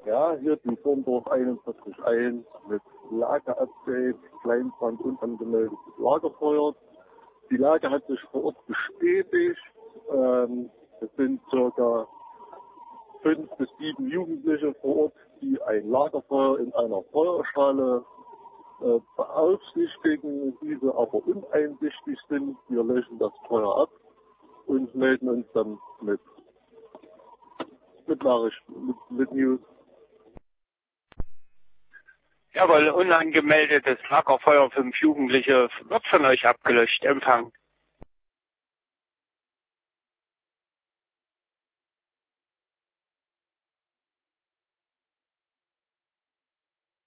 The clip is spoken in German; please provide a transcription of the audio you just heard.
Ja, hier die Turmdorf 41.1 mit Lageupdate, Kleinbrand unangemeldetes Lagerfeuer. Die Lage hat sich vor Ort bestätigt. Es sind ca. 5 bis 7 Jugendliche vor Ort, die ein Lagerfeuer in einer Feuerschale beaufsichtigen, diese aber uneinsichtig sind. Wir löschen das Feuer ab und melden uns dann mit Nachrichten, mit News. Jawohl, unangemeldetes Lagerfeuer, 5 Jugendliche wird von euch abgelöscht. Empfang.